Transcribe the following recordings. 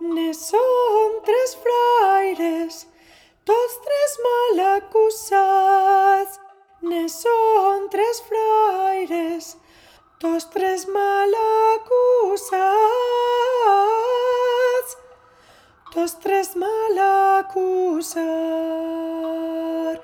Ne són tres fraires, tots tres mal acusats. Ne són tres fraires, tots tres mal acusats. Tots tres mal acusats.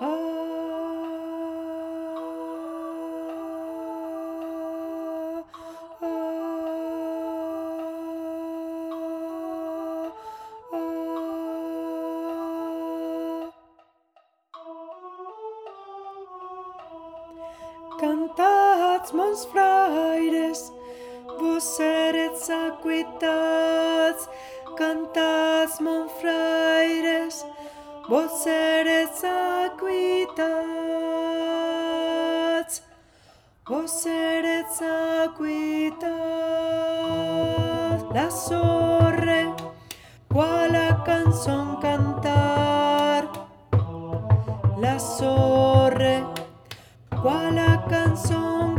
Cantats, mons fraires, vos serets acuitats. Cantats, mons fraires, vos serets acuitats. Vos serets acuitats. La sorre, quala cançon cantar. La sorre, quala cançon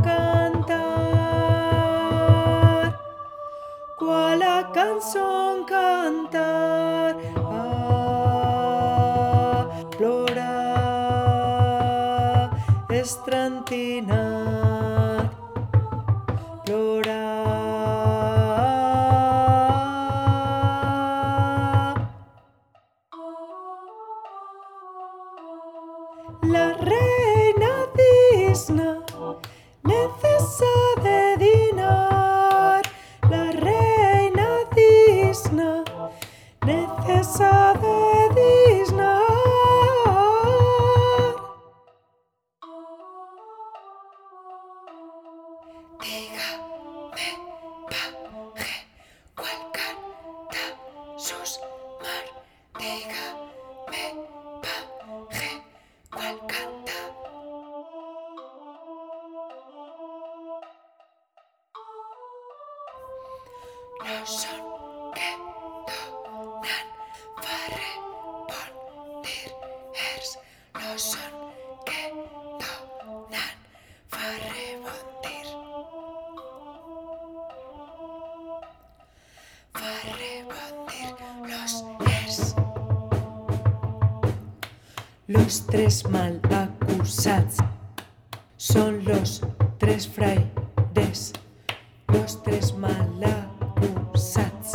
cantar. Quala cançon cantar. Plorar, estrantinat. Plorar. La reina disna necessa de dinar. La reina disna necessa de dinar. Dígame, paje, cuál canta sus mar. Dígame, paje, cuál canta. No son que donan farre bon dir-ers. No son que donan farre bon dir. Farre bon dir los ers. Los tres mal acusats son los tres fraires. Los tres mal acusats.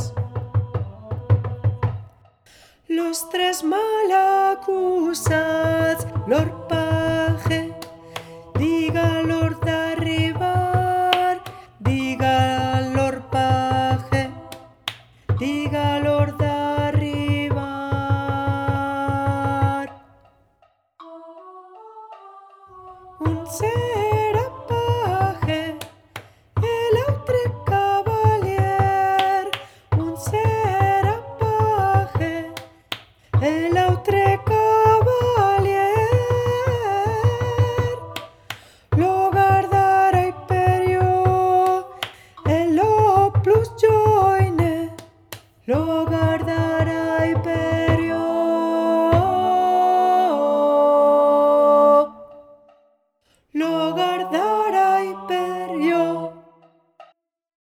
Los tres mal acusats.